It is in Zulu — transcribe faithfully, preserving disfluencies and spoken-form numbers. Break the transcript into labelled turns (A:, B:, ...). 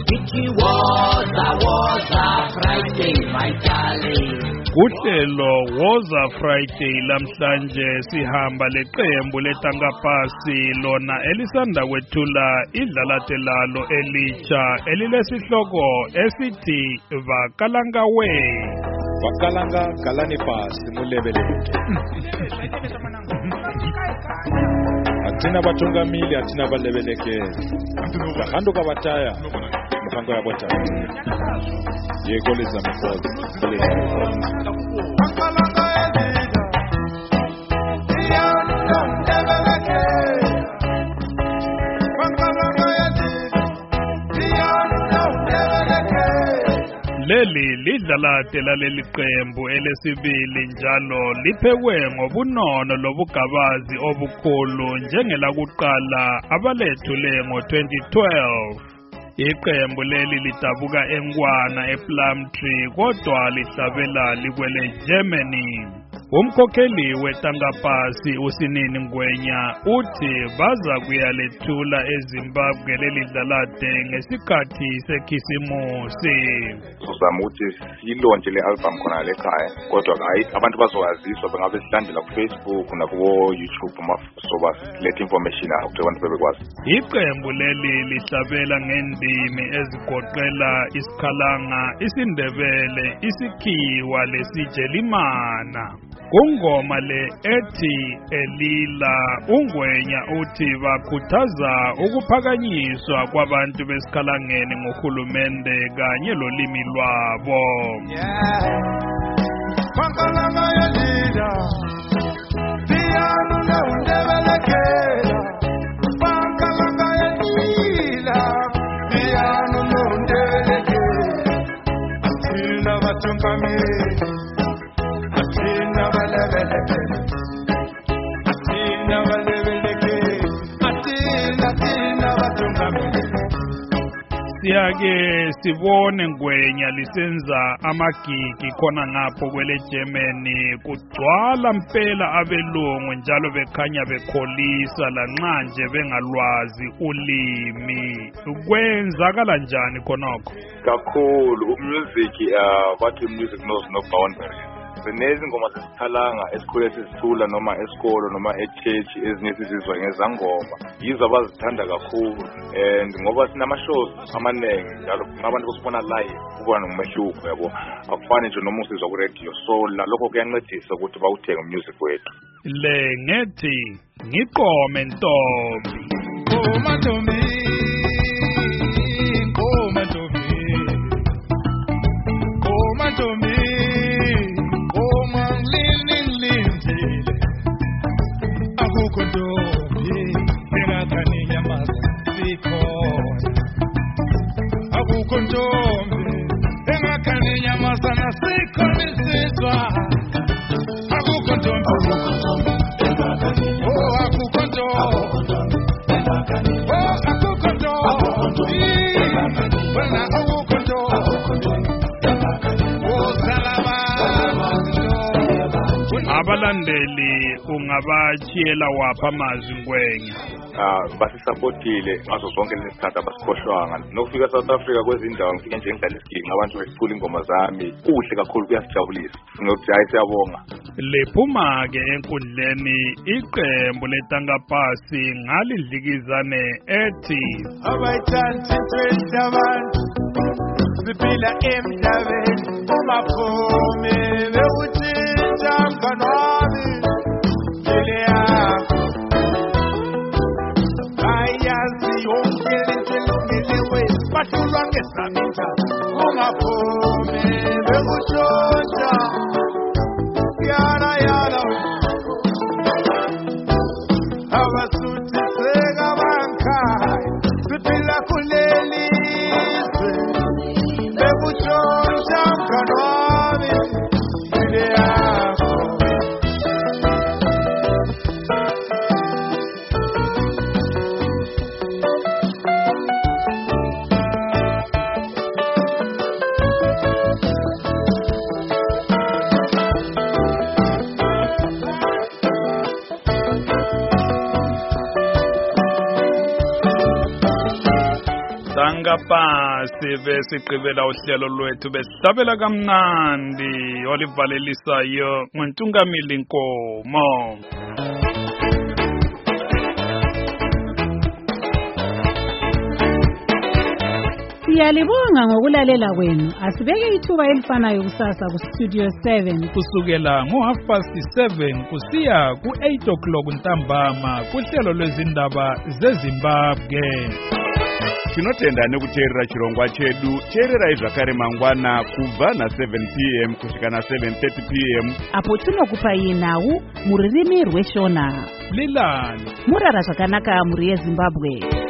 A: Ithi woza woza Friday my darling.
B: Uhlelo Woza Friday lamhlanje sihamba leqembu letangapasi lona elisanda kwethula idlalate lalo elitsha elilesihloko esithi Vakalangawe.
C: Vakalanga galani pasi mulebeleke. Atina batungamili atina balebeleke. Hando kabataya mpango ya bota. Yego leza mfozi. Vakalanga edida. Iyano lebeleke. Vakalanga edida. Iyano lebeleke.
B: Leli lidlalate laleli qembu elesibili njalo liphekwe ngobunono lobugabazi obukhulu njengelakuqala abalethule ngo twenty twelve. Iqembu leli lidabuka eNkwana ePlumtree kodwa lihlabela likwele Germany. Umkhokheli wetangapasi uSinini Ngwenya uthi baza kuyalethula eZimbabwe leli dlalate ngesikhathi sekhisimusi.
D: Uzama ukuthi silonje le album khona le ekhaya kodwa hayi abantu bazowaziswa bengabe silandela ku Facebook nakubo YouTube masoba let information out abantu bebekwazi.
B: Iqembu leli lihlabela ngendimi ezigoqela isikhalanga, isindebele, isikhiwa lesijelimana. Kungoma le ethi Elila uNgwenya uthi bakhuthaza ukuphakanyiswa kwabantu besikhalangeni ngohulumende kanye lolimi lwabo.
C: Vakalanga edida. Iyano lebeleke. Vakalanga edida. Iyano lebeleke. Atina batungamili.
B: Siyake sibone Ngwenya lisenza amagigi khona ngapho kwele Germany kugcwala mpela abelungu njalo bekhanya bekholisa lanxa nje bengalwazi ulimi. Kwenzakala njani khonokho?
D: Kakhulu umusic uh bathi music knows no boundaries. Senezi ngoma zesikhalanga esikhule sizithula noma esikolo noma echurch ezinye sizizwa ngezangoma yizo abazithanda kakhulu and ngoba sinama shows amanengi njalo abantu bosibona live kuba nomehluko yabo akufani nje noma usizwa ku radio so lokho kuyancedisa ukuthi bawuthenge music wethu.
B: Le ngethi ngiqome ntombi.
C: Oh mantombi. Oh mantombi. Oh mantombi.
B: Abalandeli ungabachiyela wapha amazwi Ngwenya?
D: Ah basisupportile ngazo zonke lesikhathi abasikhohlwanga nokufika South Africa kwezindawo ngifike nje ngidlala isigigi abantu becula ingoma zami kuhle kakhulu kuyasijabulisa ngokuthi hayi siyabonga.
B: Lephuma ke enkundleni iqembu letangapasi ngalidlikizane ethi
C: abayithanda into abantu siphila emhlabeni umaphume bewuthinta mkanami ile yakho ayazi yonke into elungelewe bahlulwa ngesamita umaphume bewushontsha yana yana abasuthi sekabankhaya siphila kuleli bekushontsha mkanami ile yakho
B: sangapasi besigqibela uhlelo lwethu besihlabela kamnandi olivalelisayo ngontungamili Nkomo.
E: Siyalibonga ngokulalela kwenu. Asibeke ithuba elifanayo kusasa ku Studio seven
B: kusukela ngo half past seven kusiya ku eight o'clock ntambama kuhlelo lwezindaba zeZimbabwe.
F: Tinotenda nekuteerera chirongwa chedu. Teererai zvakare mangwana kubva na seven p m kusvika na seven thirty p m
E: apo tinokupai nhau muririmi rweshona.
B: Lilani
E: Murara zvakanaka muri yeZimbabwe.